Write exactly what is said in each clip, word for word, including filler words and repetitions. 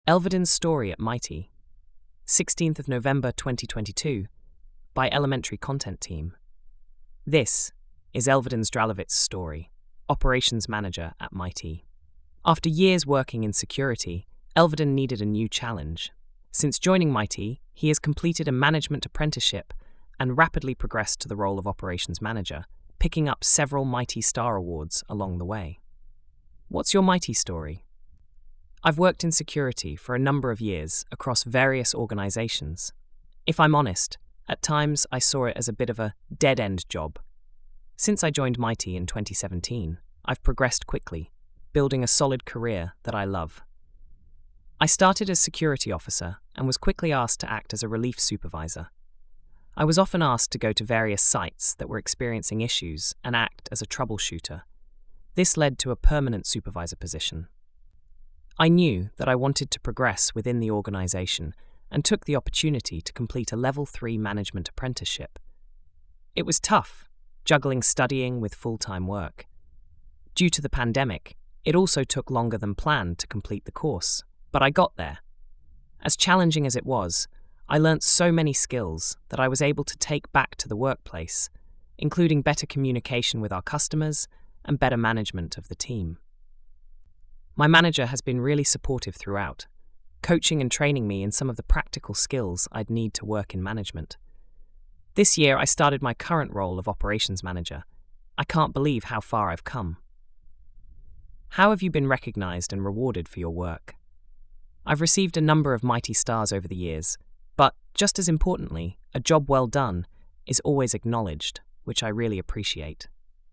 Elvedin's Story at Mighty, sixteenth of November twenty twenty-two, by Elementary Content Team. This is Elvedin Zdralović's story, Operations Manager at Mighty. After years working in security, Elvedin needed a new challenge. Since joining Mighty, he has completed a management apprenticeship and rapidly progressed to the role of Operations Manager, picking up several Mighty Star Awards along the way. What's your Mighty story? I've worked in security for a number of years across various organizations. If I'm honest, at times I saw it as a bit of a dead-end job. Since I joined Mighty in twenty seventeen, I've progressed quickly, building a solid career that I love. I started as security officer and was quickly asked to act as a relief supervisor. I was often asked to go to various sites that were experiencing issues and act as a troubleshooter. This led to a permanent supervisor position. I knew that I wanted to progress within the organization and took the opportunity to complete a level three management apprenticeship. It was tough, juggling studying with full-time work. Due to the pandemic, it also took longer than planned to complete the course, but I got there. As challenging as it was, I learnt so many skills that I was able to take back to the workplace, including better communication with our customers and better management of the team. My manager has been really supportive throughout, coaching and training me in some of the practical skills I'd need to work in management. This year, I started my current role of Operations Manager. I can't believe how far I've come. How have you been recognized and rewarded for your work? I've received a number of Mighty Stars over the years, but just as importantly, a job well done is always acknowledged, which I really appreciate.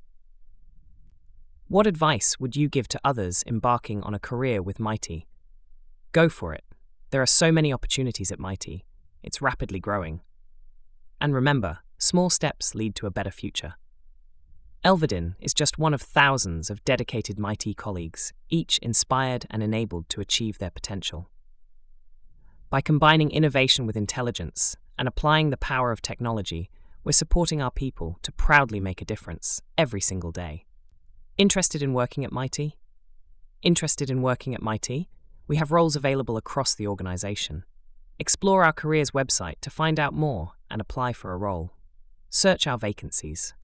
What advice would you give to others embarking on a career with Mighty? Go for it. There are so many opportunities at Mighty. It's rapidly growing. And remember, small steps lead to a better future. Elvedin is just one of thousands of dedicated Mighty colleagues, each inspired and enabled to achieve their potential. By combining innovation with intelligence and applying the power of technology, we're supporting our people to proudly make a difference every single day. Interested in working at Mighty? Interested in working at Mighty? We have roles available across the organization. Explore our careers website to find out more and apply for a role. Search our vacancies.